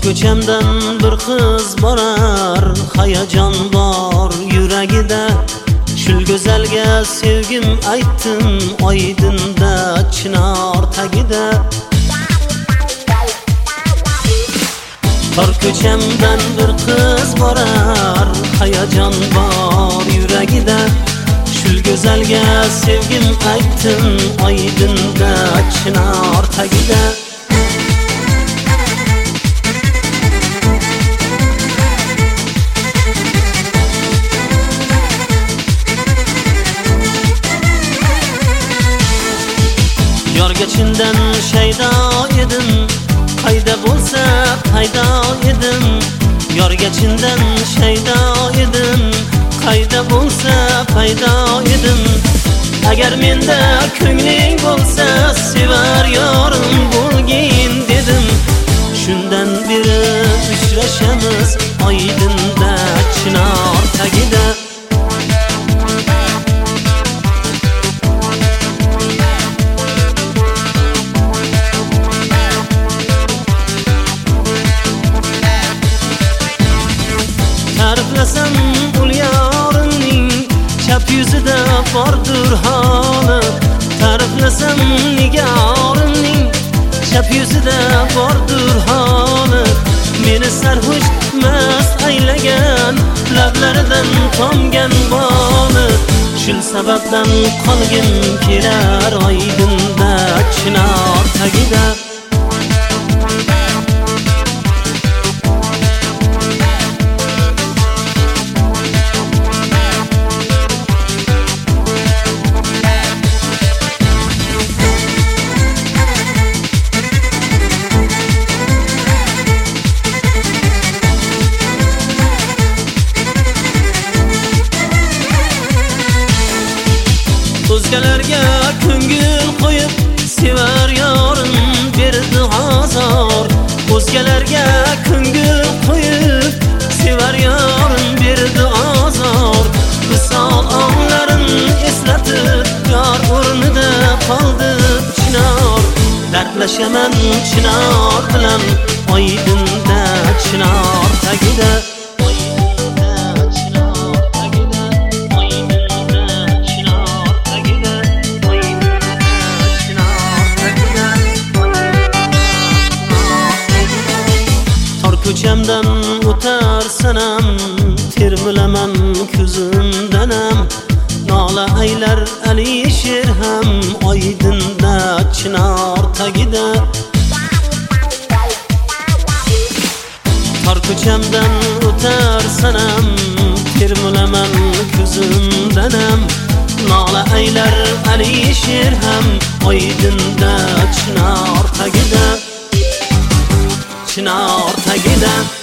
ko'chamdan bir qiz borar, hayajon bor yuragida. Shul go'zalga sevgim aytdim, oydinda chinor tagida. Tor ko'chamdan bir qiz borar, hayajon bor yuragida. Shul go'zalga sevgim aytdim, oydinda chinor tagida. Yorga chindan shaydo edim, qayda bo'lsa paydo edim. Yorga chindan shaydo edim, qayda bo'lsa paydo edim. Agar menda ko'ngling bo'lsa, sevar yorim bo'lgin dedim. Shundan beri uchrashamiz, oydinda chinor tagida. Ta'riflasam ul yorimning chap yuzida bordur holi. Ta'riflasam nigorimning chap yuzida bordur holi. Meni sarhush mast aylagan, lablaridan tomgan boli. Shul sababdan qolgim kelar, oydinda chinor tagida. O'zgalarga ko'ngil qo'yib, sevar yorim berdi azor. O'zgalarga ko'ngil qo'yib, sevar yorim berdi azor. Visol onlarin eslatib, yor o'rnida qoldi chinor. Dardlashaman chinor bilan, oydinda chinor tagida. Ko'chamdan o'tar sanam, termilaman ko'zimdanam. Nola aylar Alisher ham, oydinda chinor tagida. Tor ko'chamdan o'tar sanam, termilaman ko'zimdanam. Nola aylar Alisher ham, oydinda chinor tagida. Chinor tagida.